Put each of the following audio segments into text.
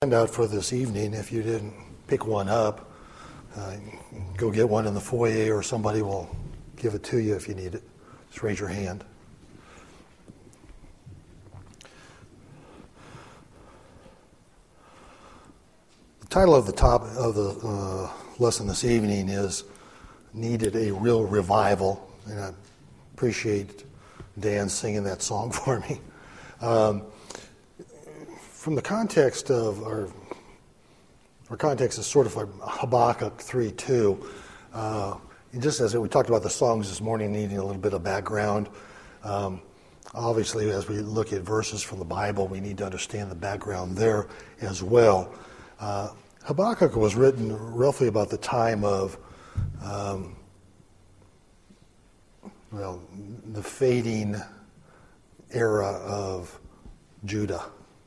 Handout for this evening. If you didn't pick one up, go get one in the foyer, or somebody will give it to you if you need it. Just raise your hand. The title of the top of the lesson this evening is "Needed a Real Revival," and I appreciate Dan singing that song for me. From the context of our context is sort of like Habakkuk 3:2. And just as we talked about the songs this morning, needing a little bit of background. Obviously, as we look at verses from the Bible, we need to understand the background there as well. Habakkuk was written roughly about the time of the fading era of Judah.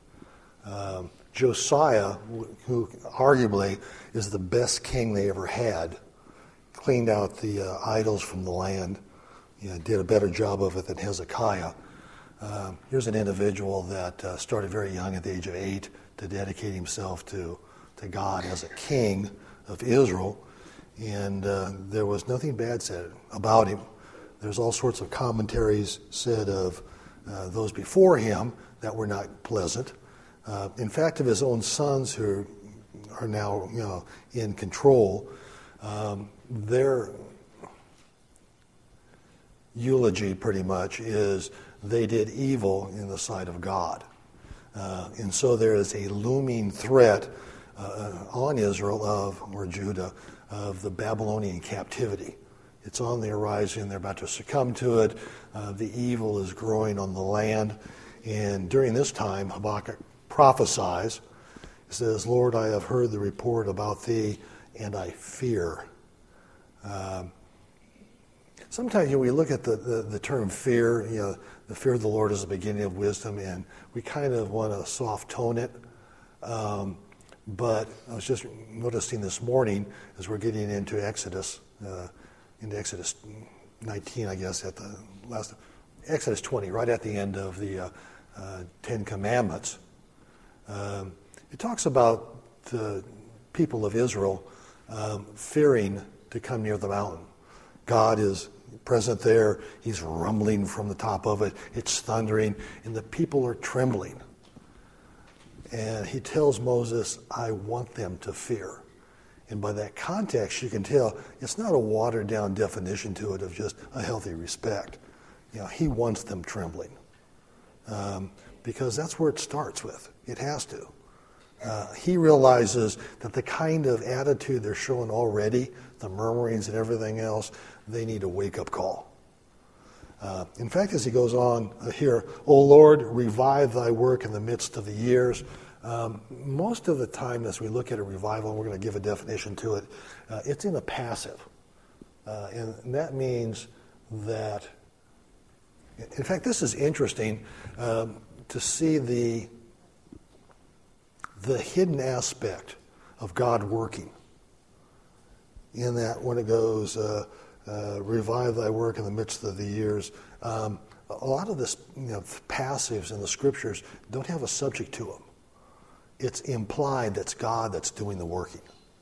Josiah, who arguably is the best king they ever had, cleaned out the idols from the land, did a better job of it than Hezekiah. Here's an individual that started very young at the age of 8 to dedicate himself to God as a king of Israel, and there was nothing bad said about him. There's all sorts of commentaries said of those before him that were not pleasant. In fact, of his own sons who are now, in control, their eulogy pretty much is they did evil in the sight of God. And so there is a looming threat on Israel or Judah of the Babylonian captivity. It's on the horizon. They're about to succumb to it. The evil is growing on the land. And during this time, Habakkuk prophesies. He says, "Lord, I have heard the report about thee, and I fear." Sometimes we look at the term fear, the fear of the Lord is the beginning of wisdom, and we kind of want to soft tone it. But I was just noticing this morning as we're getting into Exodus 19, I guess, at the last, Exodus 20, right at the end of the Ten Commandments. It talks about the people of Israel fearing to come near the mountain. God is present there. He's rumbling from the top of it. It's thundering, and the people are trembling. And he tells Moses, "I want them to fear." And by that context, you can tell it's not a watered-down definition to it of just a healthy respect. He wants them trembling. Because that's where it starts with. It has to. He realizes that the kind of attitude they're showing already, the murmurings and everything else, they need a wake-up call. In fact, as he goes on here, "O Lord, revive thy work in the midst of the years." Most of the time as we look at a revival, and we're going to give a definition to it, it's in a passive. And that means that, in fact, this is interesting, to see the hidden aspect of God working. In that when it goes, revive thy work in the midst of the years, a lot of this, passives in the scriptures don't have a subject to them. It's implied that's God that's doing the working.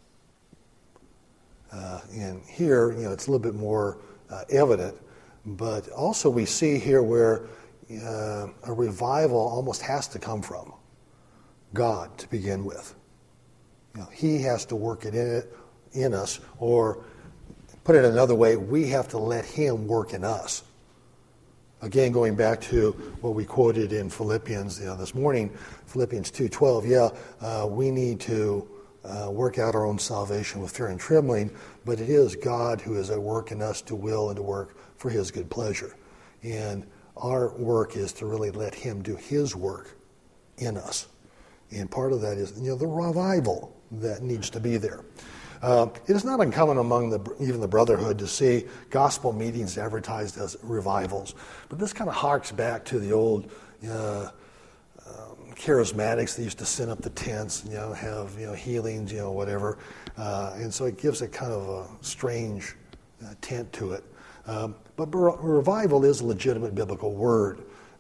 And here, it's a little bit more evident, but also we see here where a revival almost has to come from God to begin with. He has to work it in us, or put it another way, we have to let him work in us. Again, going back to what we quoted in Philippians this morning, Philippians 2:12, we need to work out our own salvation with fear and trembling, but it is God who is at work in us to will and to work for his good pleasure. And our work is to really let him do his work in us. And part of that is the revival that needs to be there. It is not uncommon among even the brotherhood to see gospel meetings advertised as revivals. But this kind of harks back to the old charismatics that used to set up the tents, have healings, whatever. And so it gives a kind of a strange tint to it. But revival is a legitimate biblical word.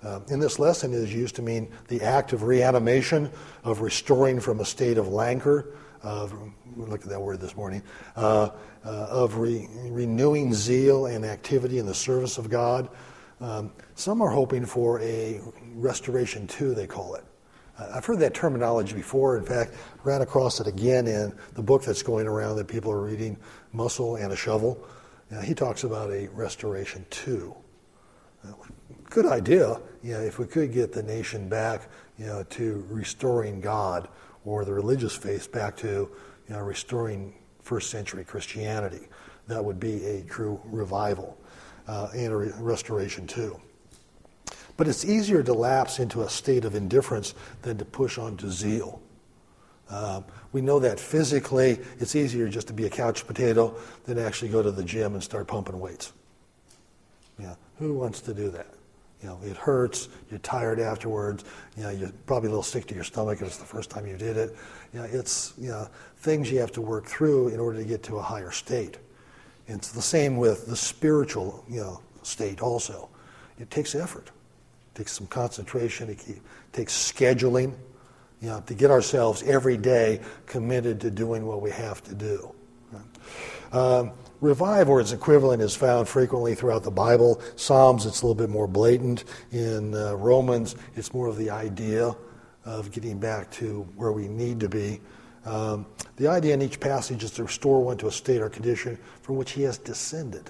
In this lesson, it is used to mean the act of reanimation, of restoring from a state of languor, we looked at that word this morning, of renewing zeal and activity in the service of God. Some are hoping for a restoration too, they call it. I've heard that terminology before. In fact, ran across it again in the book that's going around that people are reading, Muscle and a Shovel. He talks about a restoration too. Good idea, if we could get the nation back, to restoring God, or the religious faith back to, restoring first century Christianity. That would be a true revival and a restoration too. But it's easier to lapse into a state of indifference than to push on to zeal. We know that physically it's easier just to be a couch potato than to actually go to the gym and start pumping weights. Who wants to do that? It hurts, you're tired afterwards, you're probably a little sick to your stomach if it's the first time you did it. It's things you have to work through in order to get to a higher state. And it's the same with the spiritual state also. It takes effort. It takes some concentration. It takes scheduling, to get ourselves every day committed to doing what we have to do. Revive, or its equivalent, is found frequently throughout the Bible. Psalms, it's a little bit more blatant. In Romans, it's more of the idea of getting back to where we need to be. The idea in each passage is to restore one to a state or condition from which he has descended.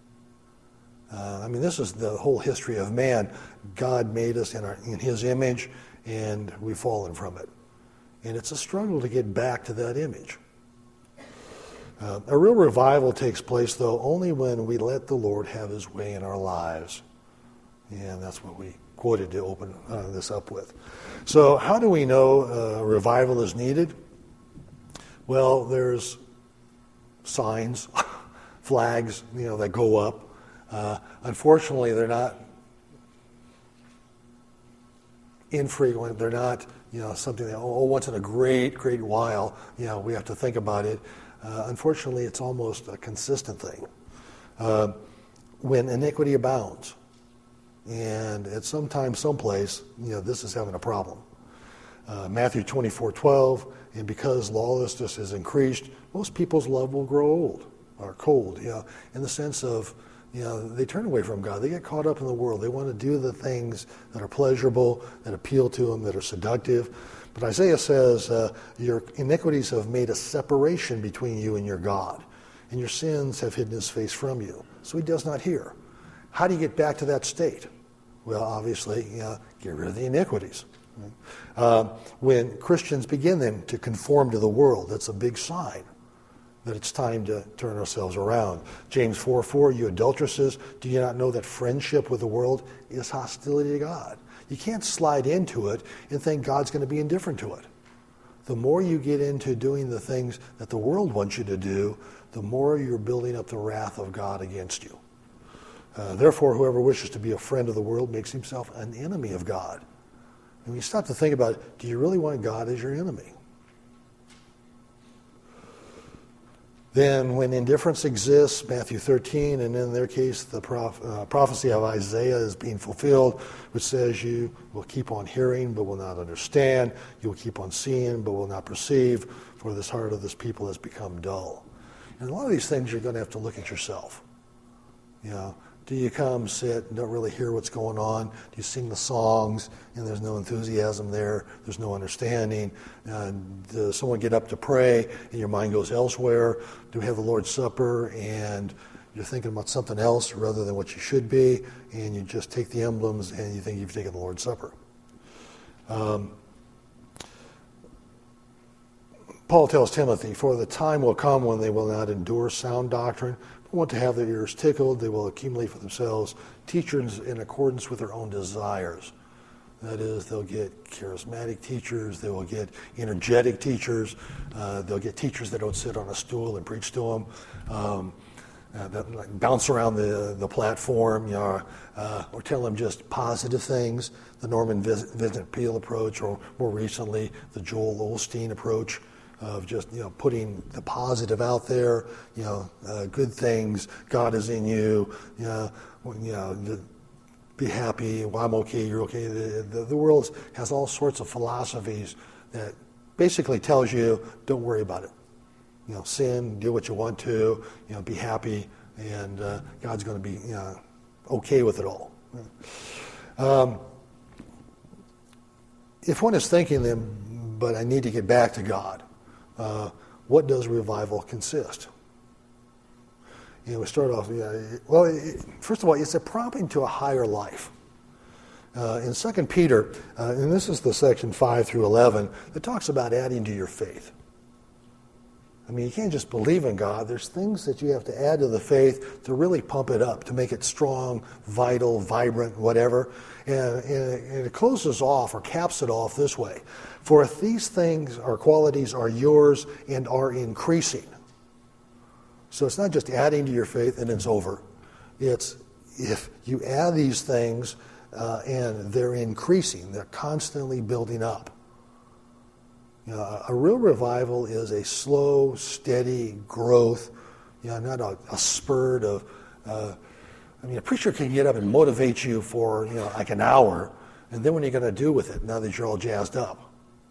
This is the whole history of man. God made us in his image, and we've fallen from it. And it's a struggle to get back to that image. A real revival takes place, though, only when we let the Lord have his way in our lives. And that's what we quoted to open this up with. So how do we know revival is needed? Well, there's signs, flags, that go up. Unfortunately, they're not infrequent. They're not, something that, once in a great, great while, we have to think about it. Unfortunately, it's almost a consistent thing. When iniquity abounds, and at some time, someplace, this is having a problem. Matthew 24:12, and because lawlessness has increased, most people's love will grow old, or cold, in the sense of, they turn away from God. They get caught up in the world. They want to do the things that are pleasurable, that appeal to them, that are seductive. But Isaiah says, your iniquities have made a separation between you and your God, and your sins have hidden his face from you, so he does not hear. How do you get back to that state? Well, obviously, get rid of the iniquities. When Christians begin then to conform to the world, that's a big sign that it's time to turn ourselves around. James 4:4, you adulteresses, do you not know that friendship with the world is hostility to God? You can't slide into it and think God's going to be indifferent to it. The more you get into doing the things that the world wants you to do, the more you're building up the wrath of God against you. Therefore, whoever wishes to be a friend of the world makes himself an enemy of God. And when you stop to think about it, do you really want God as your enemy? Then when indifference exists, Matthew 13, and in their case, the prophecy of Isaiah is being fulfilled, which says you will keep on hearing but will not understand. You will keep on seeing but will not perceive, for this heart of this people has become dull. And a lot of these things you're going to have to look at yourself. Do you come, sit, and don't really hear what's going on? Do you sing the songs, and there's no enthusiasm there? There's no understanding? Does someone get up to pray, and your mind goes elsewhere? Do we have the Lord's Supper, and you're thinking about something else rather than what you should be, and you just take the emblems, and you think you've taken the Lord's Supper? Paul tells Timothy, for the time will come when they will not endure sound doctrine, want to have their ears tickled. They will accumulate for themselves teachers in accordance with their own desires. That is, they'll get charismatic teachers. They will get energetic teachers. They'll get teachers that don't sit on a stool and preach to them, that bounce around the platform, or tell them just positive things. The Norman Vincent Peale approach, or more recently, the Joel Osteen approach, of just putting the positive out there, good things. God is in you. be happy, well, I'm okay, you're okay. The world has all sorts of philosophies that basically tells you, don't worry about it. Sin, do what you want to, be happy, and God's going to be okay with it all. If one is thinking then, but I need to get back to God, what does revival consist? We start off, first of all, it's a prompting to a higher life. In 2 Peter, and this is the section 5 through 11, that talks about adding to your faith. I mean, you can't just believe in God. There's things that you have to add to the faith to really pump it up, to make it strong, vital, vibrant, whatever. And it closes off or caps it off this way. For if these things or qualities are yours and are increasing. So it's not just adding to your faith and it's over. It's if you add these things and they're increasing, they're constantly building up. A real revival is a slow, steady growth, not a spurt of, a preacher can get up and motivate you for, like an hour, and then what are you going to do with it now that you're all jazzed up?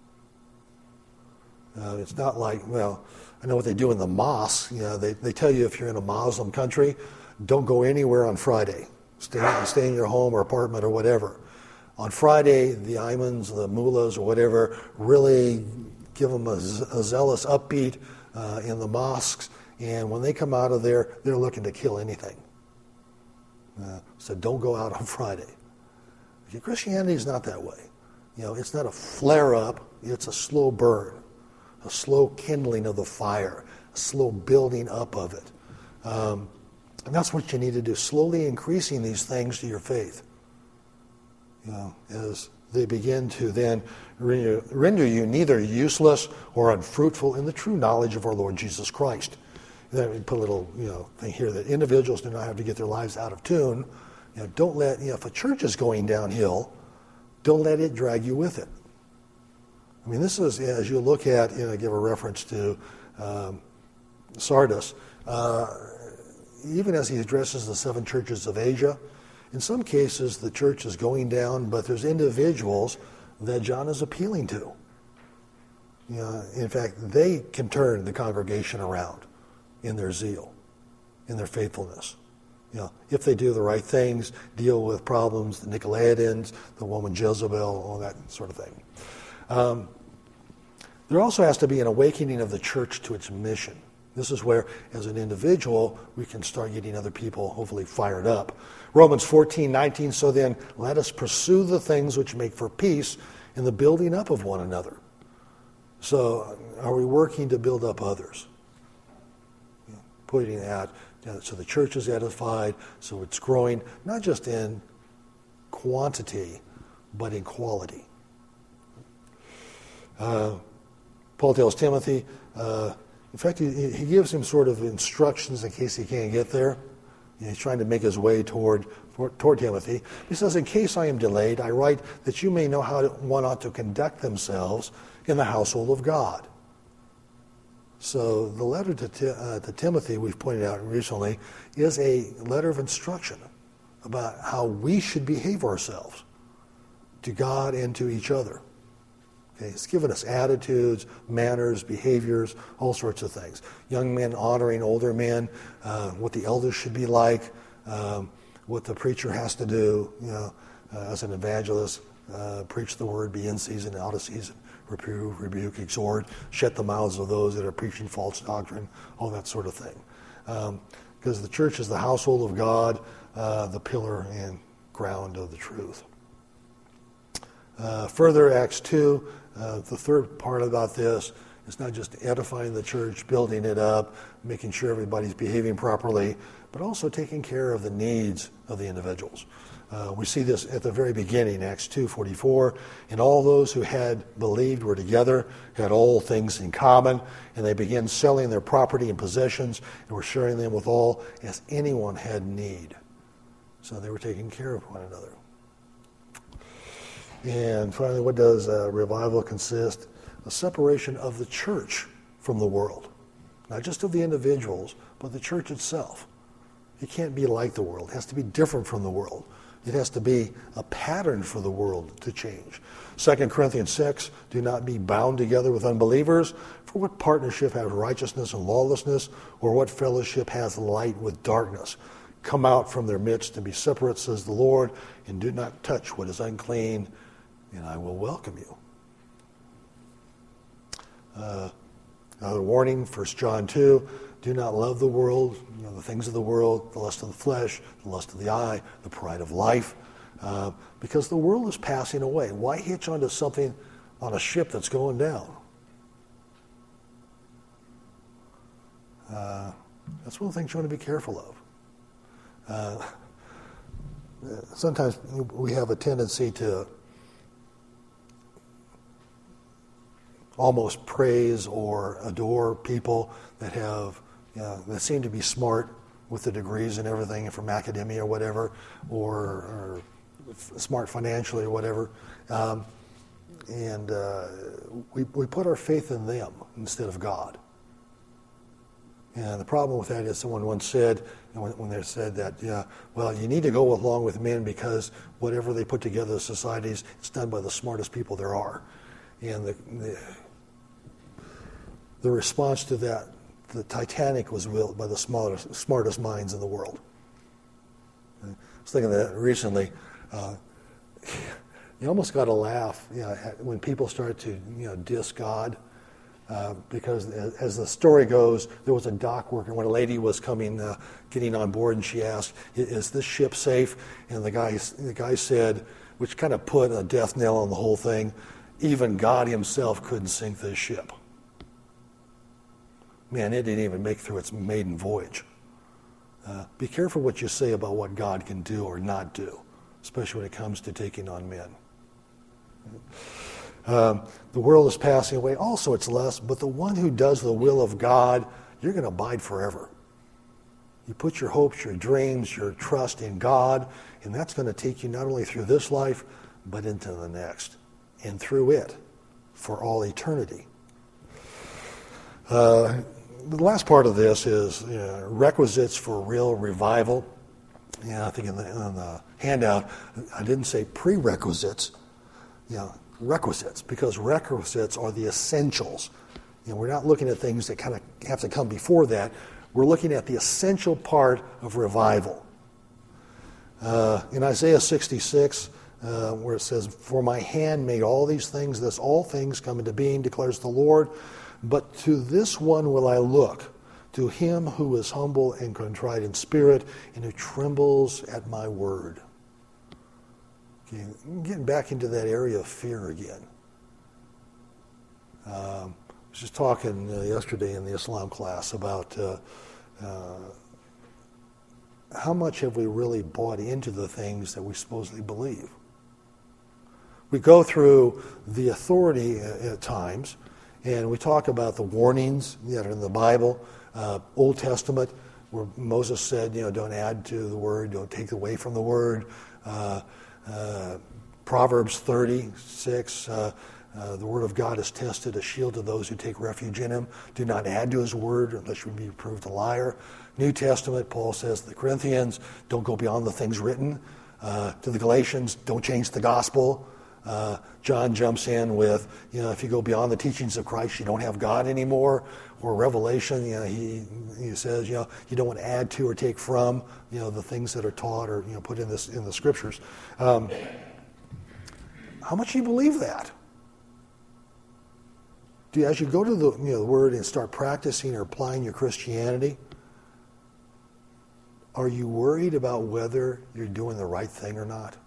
It's not like, I know what they do in the mosque. They tell you if you're in a Muslim country, don't go anywhere on Friday. Stay in your home or apartment or whatever. On Friday, the imams, the mullahs or whatever, really give them a zealous upbeat in the mosques, and when they come out of there, they're looking to kill anything. So don't go out on Friday. Christianity is not that way. It's not a flare-up, it's a slow burn, a slow kindling of the fire, a slow building up of it. And that's what you need to do, slowly increasing these things to your faith. As they begin to then render you neither useless or unfruitful in the true knowledge of our Lord Jesus Christ. And then we put a little thing here that individuals do not have to get their lives out of tune. Don't let, if a church is going downhill, don't let it drag you with it. I mean, this is, as you look at, give a reference to Sardis, even as he addresses the 7 churches of Asia, in some cases the church is going down, but there's individuals that John is appealing to. In fact, they can turn the congregation around in their zeal, in their faithfulness. If they do the right things, deal with problems, the Nicolaitans, the woman Jezebel, all that sort of thing. There also has to be an awakening of the church to its mission. This is where, as an individual, we can start getting other people hopefully fired up. Romans 14:19, so then let us pursue the things which make for peace in the building up of one another. So are we working to build up others? Putting out so the church is edified, so it's growing, not just in quantity, but in quality. Paul tells Timothy, in fact, he gives him sort of instructions in case he can't get there. He's trying to make his way toward Timothy. He says, in case I am delayed, I write that you may know how one ought to conduct themselves in the household of God. So the letter to Timothy, we've pointed out recently, is a letter of instruction about how we should behave ourselves to God and to each other. Okay, it's given us attitudes, manners, behaviors, all sorts of things. Young men honoring older men, what the elders should be like, what the preacher has to do, as an evangelist, preach the word, be in season, out of season, reprove, rebuke, exhort, shut the mouths of those that are preaching false doctrine, all that sort of thing. Because the church is the household of God, the pillar and ground of the truth. Further, Acts 2, the third part about this is not just edifying the church, building it up, making sure everybody's behaving properly, but also taking care of the needs of the individuals. We see this at the very beginning, Acts 2:44, and all those who had believed were together, had all things in common, and they began selling their property and possessions and were sharing them with all as anyone had need. So they were taking care of one another. And finally, what does revival consist? A separation of the church from the world. Not just of the individuals, but the church itself. It can't be like the world. It has to be different from the world. It has to be a pattern for the world to change. 2 Corinthians 6, do not be bound together with unbelievers. For what partnership has righteousness and lawlessness? Or what fellowship has light with darkness? Come out from their midst and be separate, says the Lord, and do not touch what is unclean, and I will welcome you. Another warning, 1 John 2, do not love the world, the things of the world, the lust of the flesh, the lust of the eye, the pride of life, because the world is passing away. Why hitch onto something on a ship that's going down? That's one of the things you want to be careful of. Sometimes we have a tendency to almost praise or adore people that have, that seem to be smart with the degrees and everything from academia or whatever, or smart financially or whatever. And we put our faith in them instead of God. And the problem with that is someone once said, when they said that, well, you need to go along with men because whatever they put together as societies, it's done by the smartest people there are. And the response to that, the Titanic was built by the smartest minds in the world. I was thinking of that recently. You almost got to laugh when people start to diss God. Because as the story goes, there was a dock worker when a lady was getting on board, and she asked, "Is this ship safe?" And the guy said, which kind of put a death knell on the whole thing, "Even God himself couldn't sink this ship." Man, it didn't even make through its maiden voyage. Be careful what you say about what God can do or not do, especially when it comes to taking on men. The world is passing away, also its lust, but the one who does the will of God, you're going to abide forever. You put your hopes, your dreams, your trust in God, and that's going to take you not only through this life, but into the next, and through it for all eternity. The last part of this is requisites for real revival. I think in the handout, I didn't say prerequisites. Requisites, because requisites are the essentials. We're not looking at things that kind of have to come before that. We're looking at the essential part of revival. In Isaiah 66, where it says, "For my hand made all these things, thus all things come into being, declares the Lord. But to this one will I look, to him who is humble and contrite in spirit, and who trembles at my word." Okay, getting back into that area of fear again. I was just talking yesterday in the Islam class about how much have we really bought into the things that we supposedly believe. We go through the authority at times, and we talk about the warnings that are in the Bible, Old Testament, where Moses said, don't add to the word, don't take away from the word. Proverbs 36, the word of God is tested, a shield to those who take refuge in him. Do not add to his word unless you be proved a liar. New Testament, Paul says to the Corinthians, don't go beyond the things written. To the Galatians, don't change the gospel. John jumps in with, if you go beyond the teachings of Christ, you don't have God anymore. Or Revelation, he says, you don't want to add to or take from, the things that are taught or put in the scriptures. How much do you believe that? As you go to the word and start practicing or applying your Christianity, are you worried about whether you're doing the right thing or not?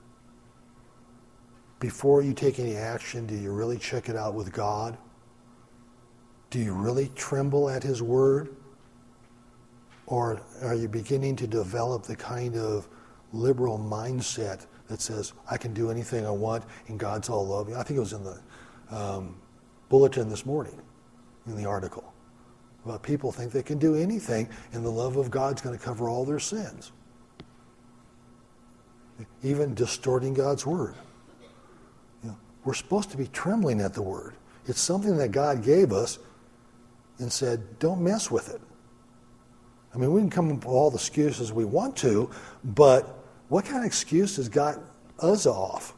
Before you take any action, do you really check it out with God? Do you really tremble at his word? Or are you beginning to develop the kind of liberal mindset that says, I can do anything I want and God's all loving? I think it was in the bulletin this morning, in the article, about people think they can do anything and the love of God's going to cover all their sins. Even distorting God's word. We're supposed to be trembling at the word. It's something that God gave us and said, don't mess with it. I mean, we can come up with all the excuses we want to, but what kind of excuses got Uzzah off?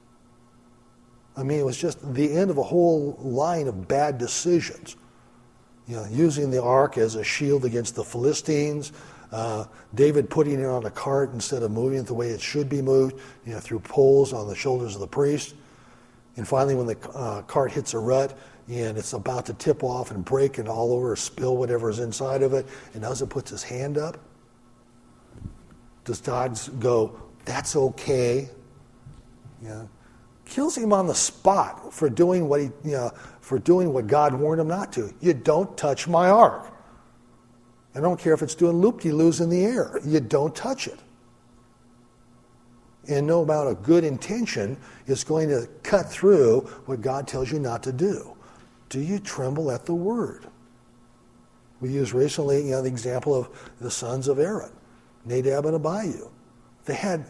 I mean, it was just the end of a whole line of bad decisions. Using the ark as a shield against the Philistines, David putting it on a cart instead of moving it the way it should be moved, through poles on the shoulders of the priest. And finally, when the cart hits a rut and it's about to tip off and break and all over or spill whatever is inside of it, and Uzzah puts his hand up, does God go, that's okay? Kills him on the spot for doing what God warned him not to. You don't touch my ark. I don't care if it's doing loop-de-loos in the air. You don't touch it. And no amount of good intention is going to cut through what God tells you not to do. Do you tremble at the word? We used recently the example of the sons of Aaron, Nadab and Abihu. They had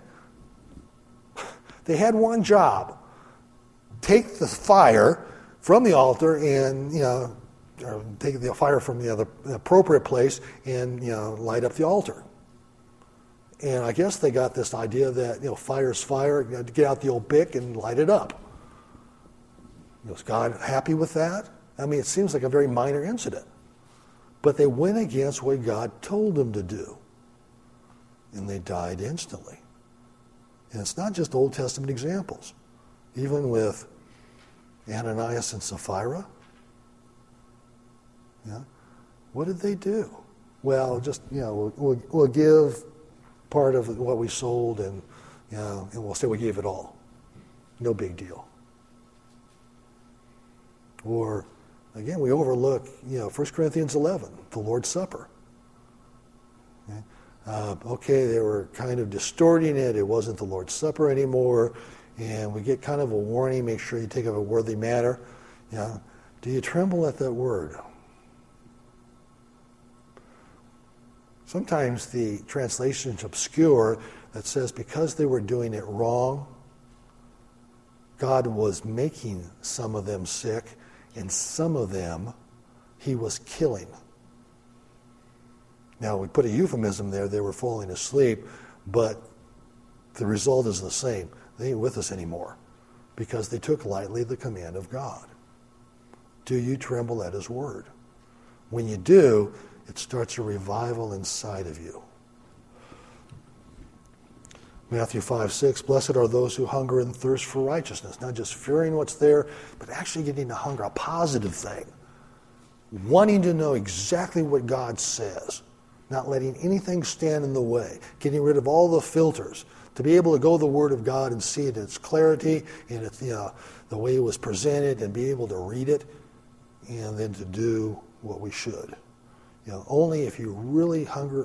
one job. Take the fire from the altar and, take the fire from the appropriate place and, light up the altar. And I guess they got this idea that, fire's fire, you have to get out the old pick and light it up. Was God happy with that? I mean, it seems like a very minor incident. But they went against what God told them to do. And they died instantly. And it's not just Old Testament examples. Even with Ananias and Sapphira, what did they do? Well, just, we'll give part of what we sold and we'll say we gave it all. No big deal. Or, again, we overlook, 1 Corinthians 11, the Lord's Supper. Okay, they were kind of distorting it. It wasn't the Lord's Supper anymore. And we get kind of a warning, make sure you take it in a worthy manner. Do you tremble at that word? Sometimes the translation's obscure that says because they were doing it wrong, God was making some of them sick, and some of them he was killing. Now, we put a euphemism there, they were falling asleep, but the result is the same. They ain't with us anymore because they took lightly the command of God. Do you tremble at his word? When you do, it starts a revival inside of you. Matthew 5:6, blessed are those who hunger and thirst for righteousness, not just fearing what's there, but actually getting to hunger, a positive thing. Wanting to know exactly what God says, not letting anything stand in the way, getting rid of all the filters, to be able to go to the Word of God and see it in its clarity and its, the way it was presented and be able to read it and then to do what we should. Only if you really hunger.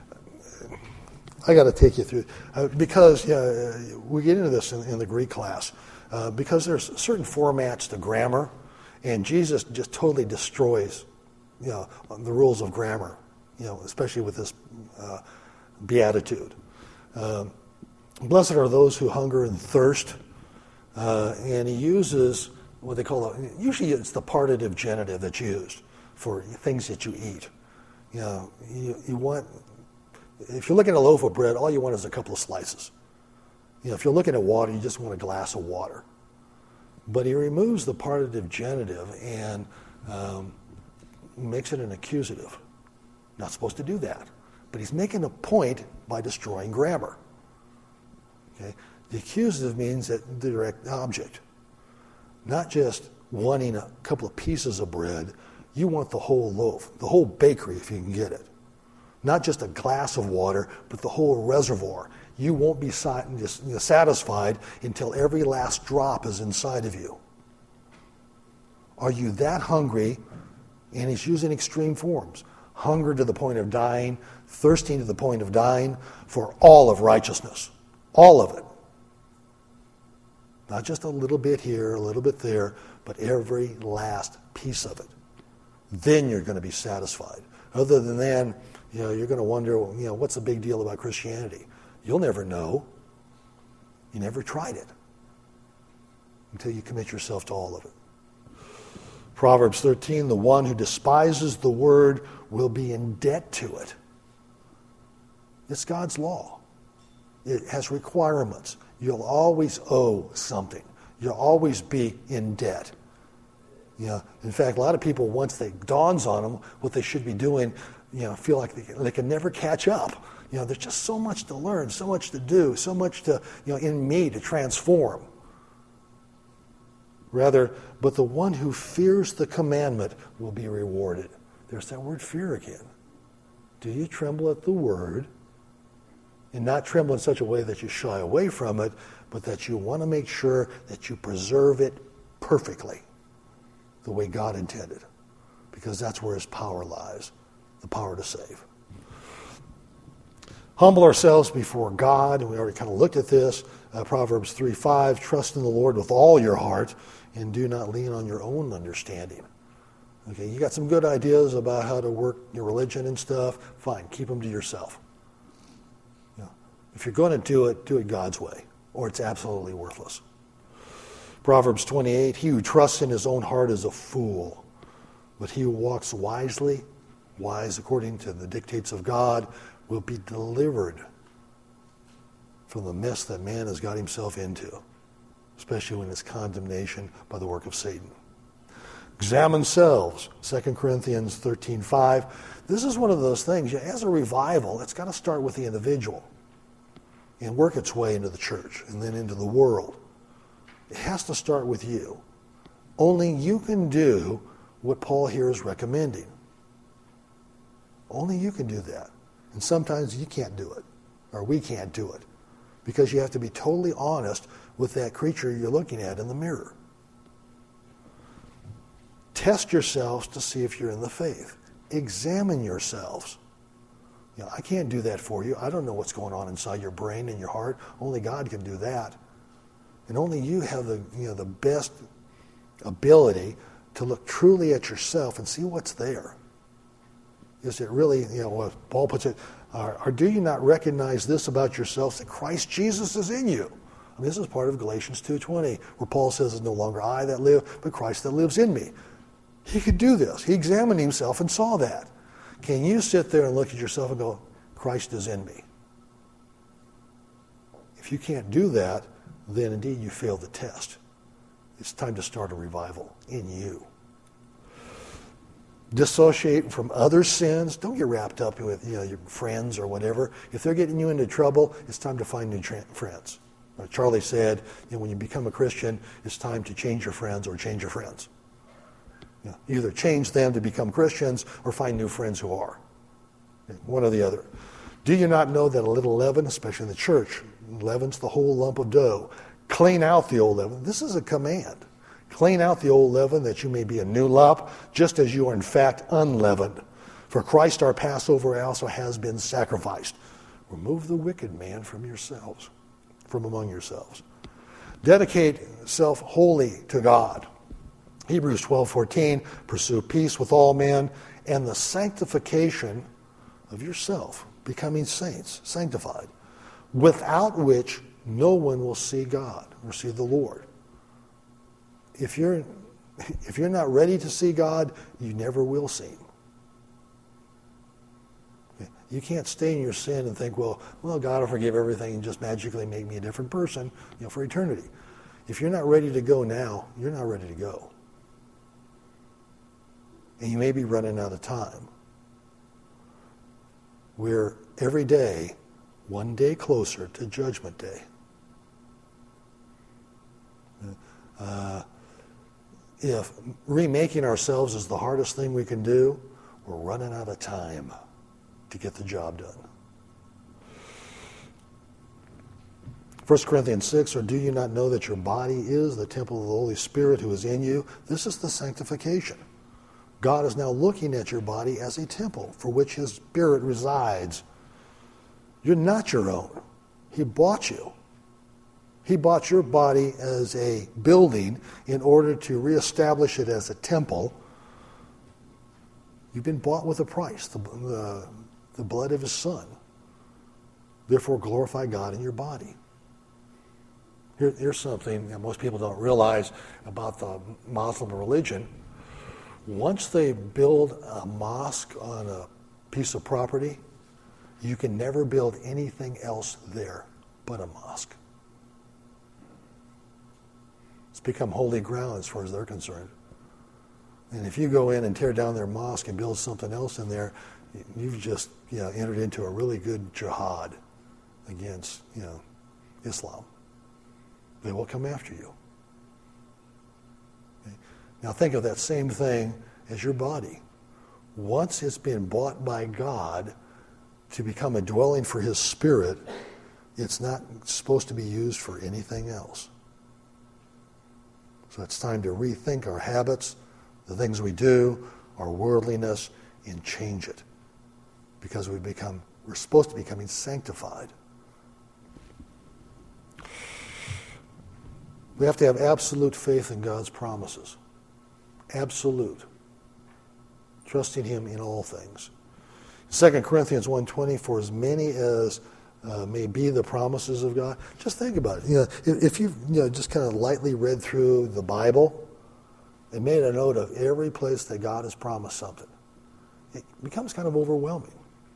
I got to take you through because we get into this in the Greek class because there's certain formats to grammar, and Jesus just totally destroys the rules of grammar, especially with this beatitude. Blessed are those who hunger and thirst, and he uses what they call usually it's the partitive genitive that's used for things that you eat. You want. If you're looking at a loaf of bread, all you want is a couple of slices. If you're looking at water, you just want a glass of water. But he removes the partitive genitive and makes it an accusative. Not supposed to do that. But he's making a point by destroying grammar. Okay? The accusative means that the direct object. Not just wanting a couple of pieces of bread, you want the whole loaf, the whole bakery if you can get it. Not just a glass of water, but the whole reservoir. You won't be satisfied until every last drop is inside of you. Are you that hungry? And he's using extreme forms. Hunger to the point of dying, thirsting to the point of dying for all of righteousness. All of it. Not just a little bit here, a little bit there, but every last piece of it. Then you're going to be satisfied. Other than that, you're going to wonder, what's the big deal about Christianity? You'll never know. You never tried it until you commit yourself to all of it. Proverbs 13, the one who despises the word will be in debt to it. It's God's law. It has requirements. You'll always owe something. You'll always be in debt. In fact, a lot of people, once it dawns on them what they should be doing, feel like they can never catch up. There's just so much to learn, so much to do, so much to, in me to transform. Rather, but the one who fears the commandment will be rewarded. There's that word fear again. Do you tremble at the word? And not tremble in such a way that you shy away from it, but that you want to make sure that you preserve it perfectly, the way God intended. Because that's where his power lies, the power to save. Humble ourselves before God, and we already kind of looked at this. Proverbs 3:5, trust in the Lord with all your heart, and do not lean on your own understanding. Okay, you got some good ideas about how to work your religion and stuff. Fine, keep them to yourself. If you're going to do it God's way, or it's absolutely worthless. Proverbs 28, he who trusts in his own heart is a fool, but he who walks wisely, wise according to the dictates of God, will be delivered from the mess that man has got himself into, especially when it's condemnation by the work of Satan. Examine selves, 2 Corinthians 13:5. This is one of those things, as a revival, it's got to start with the individual and work its way into the church and then into the world. It has to start with you. Only you can do what Paul here is recommending. Only you can do that. And sometimes you can't do it, or we can't do it, because you have to be totally honest with that creature you're looking at in the mirror. Test yourselves to see if you're in the faith. Examine yourselves. I can't do that for you. I don't know what's going on inside your brain and your heart. Only God can do that. And only you have the best ability to look truly at yourself and see what's there. Is it really, what Paul puts it, or do you not recognize this about yourselves, that Christ Jesus is in you? I mean, this is part of Galatians 2:20, where Paul says, it's no longer I that live, but Christ that lives in me. He could do this. He examined himself and saw that. Can you sit there and look at yourself and go, Christ is in me? If you can't do that, then indeed you fail the test. It's time to start a revival in you. Dissociate from other sins. Don't get wrapped up with your friends or whatever. If they're getting you into trouble, it's time to find new friends. Charlie said, when you become a Christian, it's time to change your friends or change your friends. Either change them to become Christians or find new friends who are. One or the other. Do you not know that a little leaven, especially in the church, leavens the whole lump of dough? Clean out the old leaven. This is a command. Clean out the old leaven that you may be a new lump, just as you are in fact unleavened. For Christ our Passover also has been sacrificed. Remove the wicked man from yourselves, from among yourselves. Dedicate self wholly to God. Hebrews 12:14, pursue peace with all men and the sanctification of yourself, becoming saints, sanctified, without which no one will see God or see the Lord. If you're not ready to see God, you never will see him. You can't stay in your sin and think, well, God will forgive everything and just magically make me a different person, for eternity. If you're not ready to go now, you're not ready to go. And you may be running out of time. We're every day, one day closer to Judgment Day. If remaking ourselves is the hardest thing we can do, we're running out of time to get the job done. 1 Corinthians 6, or do you not know that your body is the temple of the Holy Spirit who is in you? This is the sanctification. God is now looking at your body as a temple for which his Spirit resides. You're not your own. He bought you. He bought your body as a building in order to reestablish it as a temple. You've been bought with a price, the blood of his Son. Therefore, glorify God in your body. Here's something that most people don't realize about the Muslim religion. Once they build a mosque on a piece of property, you can never build anything else there but a mosque. It's become holy ground as far as they're concerned. And if you go in and tear down their mosque and build something else in there, you've just entered into a really good jihad against Islam. They will come after you. Okay? Now think of that same thing as your body. Once it's been bought by God to become a dwelling for His Spirit, it's not supposed to be used for anything else. So it's time to rethink our habits, the things we do, our worldliness, and change it. Because we're supposed to be becoming sanctified. We have to have absolute faith in God's promises. Absolute. Trusting Him in all things. 2 Corinthians 1:20, for as many as may be the promises of God. Just think about it. If you've just kind of lightly read through the Bible and made a note of every place that God has promised something, it becomes kind of overwhelming.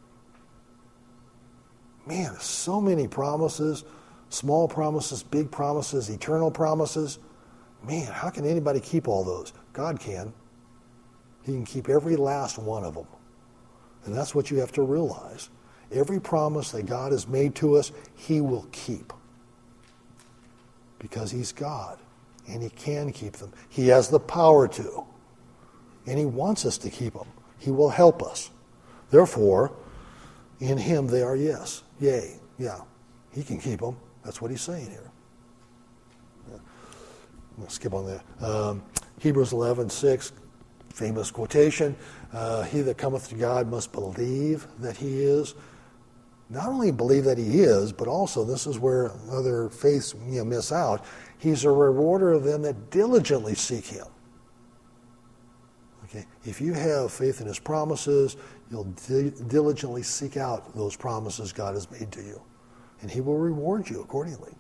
Man, so many promises, small promises, big promises, eternal promises. Man, how can anybody keep all those? God can. He can keep every last one of them. And that's what you have to realize. Every promise that God has made to us, He will keep. Because He's God. And He can keep them. He has the power to. And He wants us to keep them. He will help us. Therefore, in Him they are yes. Yea. Yeah. He can keep them. That's what He's saying here. Yeah. I'm going to skip on that. Hebrews 11:6, famous quotation. He that cometh to God must believe that He is. Not only believe that He is, but also, this is where other faiths miss out, He's a rewarder of them that diligently seek Him. Okay? If you have faith in His promises, you'll diligently seek out those promises God has made to you. And He will reward you accordingly.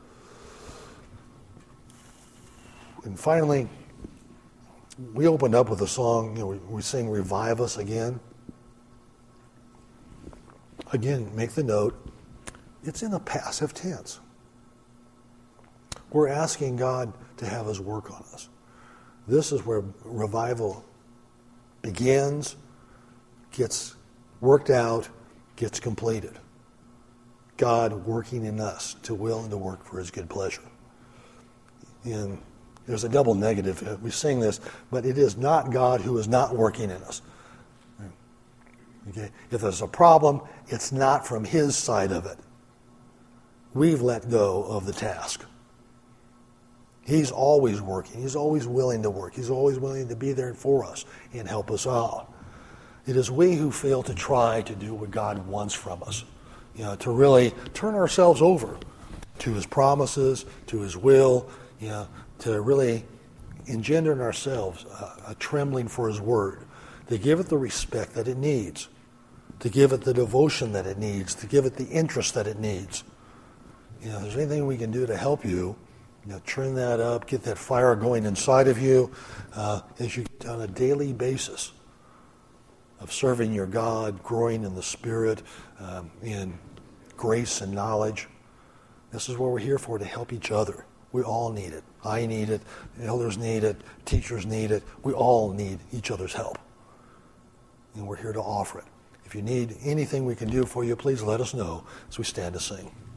And finally, we opened up with a song, we sing Revive Us Again. Again, make the note, it's in a passive tense. We're asking God to have His work on us. This is where revival begins, gets worked out, gets completed. God working in us to will and to work for His good pleasure. And there's a double negative. We sing this, but it is not God who is not working in us. Okay? If there's a problem, it's not from His side of it. We've let go of the task. He's always working. He's always willing to work. He's always willing to be there for us and help us out. It is we who fail to try to do what God wants from us. To really turn ourselves over to His promises, to His will, to really engender in ourselves a trembling for His word, to give it the respect that it needs, to give it the devotion that it needs, to give it the interest that it needs. If there's anything we can do to help you, turn that up, get that fire going inside of you as you get on a daily basis of serving your God, growing in the Spirit, in grace and knowledge. This is what we're here for, to help each other. We all need it. I need it. Elders need it. Teachers need it. We all need each other's help. And we're here to offer it. If you need anything we can do for you, please let us know as we stand to sing.